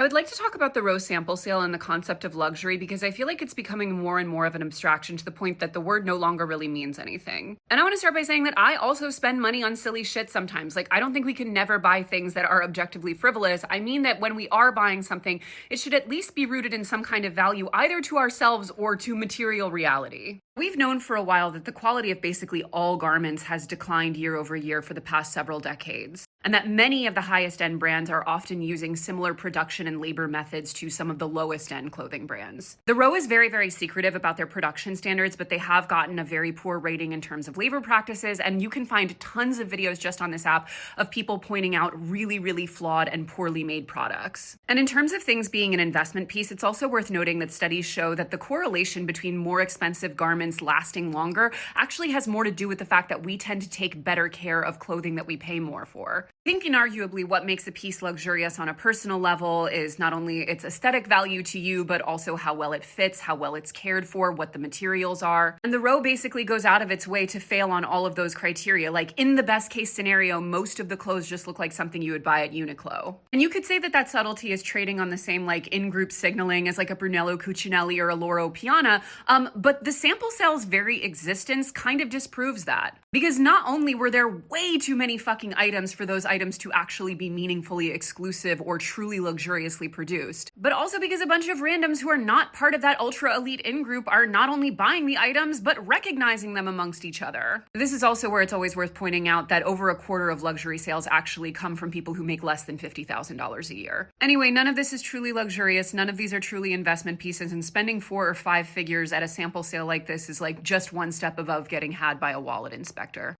would like to talk about the Rose sample sale and the concept of luxury because I feel like it's becoming more and more of an abstraction to the point that the word no longer really means anything. And I want to start by saying that I also spend money on silly shit sometimes. Like, I don't think we can never buy things that are objectively frivolous. I mean that when we are buying something, it should at least be rooted in some kind of value, either to ourselves or to material reality. We've known for a while that the quality of basically all garments has declined year over year for the past several decades, and that many of the highest end brands are often using similar production and labor methods to some of the lowest end clothing brands. The Row is very, very secretive about their production standards, but they have gotten a very poor rating in terms of labor practices, and you can find tons of videos just on this app of people pointing out really, really flawed and poorly made products. And in terms of things being an investment piece, it's also worth noting that studies show that the correlation between more expensive garments lasting longer actually has more to do with the fact that we tend to take better care of clothing that we pay more for. I think inarguably what makes a piece luxurious on a personal level is not only its aesthetic value to you, but also how well it fits, how well it's cared for, what the materials are. And the Row basically goes out of its way to fail on all of those criteria. Like, in the best case scenario, most of the clothes just look like something you would buy at Uniqlo. And you could say that that subtlety is trading on the same like in-group signaling as like a Brunello Cucinelli or a Loro Piana, but the sample sale's very existence kind of disproves that. Because not only were there way too many fucking items for those items to actually be meaningfully exclusive or truly luxuriously produced, but also because a bunch of randoms who are not part of that ultra elite in-group are not only buying the items, but recognizing them amongst each other. This is also where it's always worth pointing out that over a quarter of luxury sales actually come from people who make less than $50,000 a year. Anyway, none of this is truly luxurious, none of these are truly investment pieces, and spending 4 or 5 figures at a sample sale like this is like just one step above getting had by a wallet inspector.